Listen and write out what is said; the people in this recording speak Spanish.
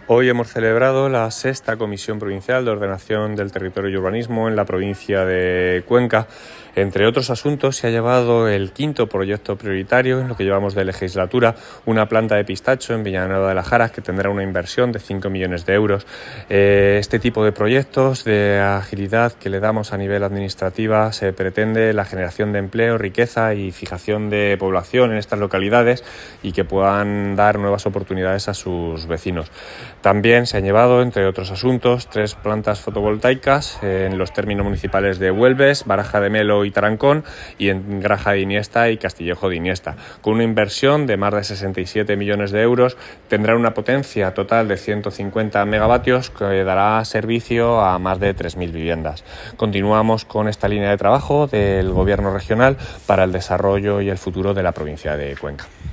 Hoy hemos celebrado la 6ª Comisión Provincial de Ordenación del Territorio y Urbanismo en la provincia de Cuenca. Entre otros asuntos, se ha llevado el 5º proyecto prioritario en lo que llevamos de legislatura, una planta de pistacho en Villanueva de la Jara que tendrá una inversión de 5 millones de euros. Este tipo de proyectos de agilidad que le damos a nivel administrativa se pretende la generación de empleo, riqueza y fijación de población en estas localidades y que puedan dar nuevas oportunidades a sus vecinos. También se han llevado, entre otros asuntos, 3 plantas fotovoltaicas en los términos municipales de Huelves, Baraja de Melo y Tarancón, y en Graja de Iniesta y Castillejo de Iniesta. Con una inversión de más de 67 millones de euros, tendrán una potencia total de 150 megavatios que dará servicio a más de 3.000 viviendas. Continuamos con esta línea de trabajo del Gobierno regional para el desarrollo y el futuro de la provincia de Cuenca.